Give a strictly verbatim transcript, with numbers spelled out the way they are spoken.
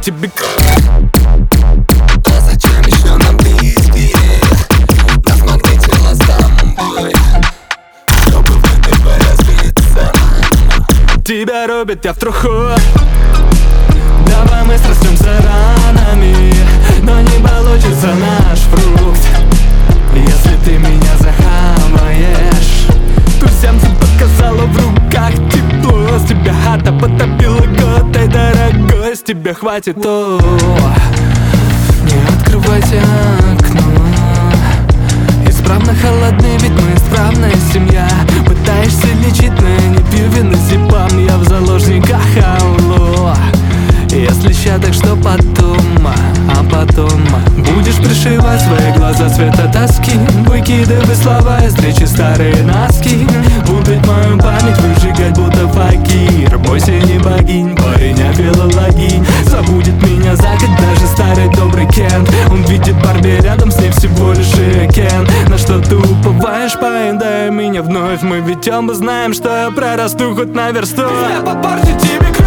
тебе. А зачем еще нам близкие? Нас магнитило с тобой, чтобы в этой поразвиться. Тебя рубят, я в труху. Давай мы срастемся ранами, но не получится наш фрукт. Если ты меня захаваешь, то сердце показало в руках тепло. С тебя хата потопила год, ай, дорогой, с тебя хватит. О, не открывайте окно. Исправно холодны, ведь мы исправная семья. Пытаешься лечить, но я не пью винозепам. Я в заложниках, алло. Если ща, так что потом, а потом будешь пришивать свои глаза цвета тоски, выкидывай слова из речи старые носки, путать мою память, выжигать будто факир. Бойся не богинь, парень, а филологинь. Забудет меня за год даже старый добрый Кен. Он видит Барби, рядом с ней всего лишь Кен. На что ты уповаешь, поедай меня вновь. Мы ведь оба знаем, что я прорасту хоть на версту. Я попорчу тебе.